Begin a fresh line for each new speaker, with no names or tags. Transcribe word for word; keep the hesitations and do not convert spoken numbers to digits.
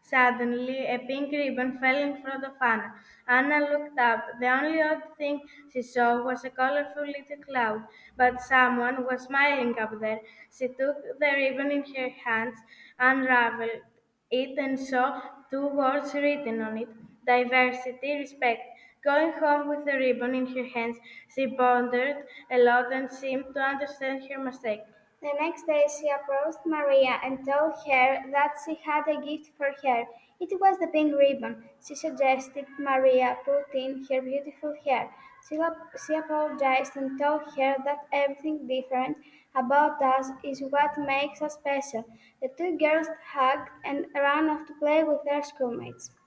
Suddenly, a pink ribbon fell in front of Anna. Anna looked up. The only odd thing she saw was a colorful little cloud, but someone was smiling up there. She took the ribbon in her hands, unraveled it, and saw two words written on it: diversity, respect. Going home with the ribbon in her hands, she pondered a lot and seemed to understand her mistake.
The next day she approached Maria and told her that she had a gift for her. It was the pink ribbon. She suggested Maria put in her beautiful hair. She, ap- she apologized and told her that everything different about us is what makes us special. The two girls hugged and ran off to play with their schoolmates.